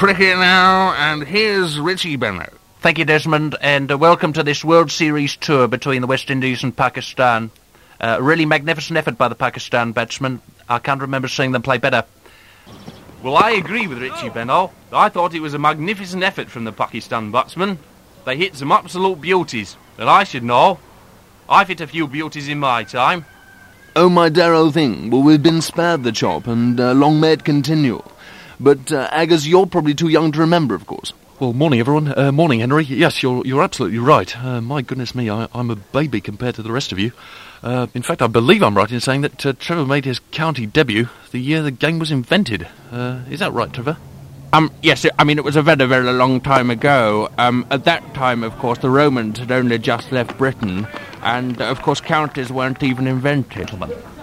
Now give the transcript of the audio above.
cricket now, and here's Richie Benno. Thank you, Desmond, and welcome to this World Series tour between the West Indies and Pakistan. Really magnificent effort by the Pakistan batsmen. I can't remember seeing them play better. Well, I agree with Richie Benno. I thought it was a magnificent effort from the Pakistan batsmen. They hit some absolute beauties, and I should know. I've hit a few beauties in my time. Oh, my dear old thing. Well, we've been spared the chop, and long may it continue. But, Aggers, you're probably too young to remember, of course. Well, morning, everyone. Morning, Henry. Yes, you're absolutely right. My goodness me, I'm a baby compared to the rest of you. In fact, I believe I'm right in saying that Trevor made his county debut the year the game was invented. Is that right, Trevor? Yes, it was a very, very long time ago. At that time, of course, the Romans had only just left Britain, and, of course, counties weren't even invented.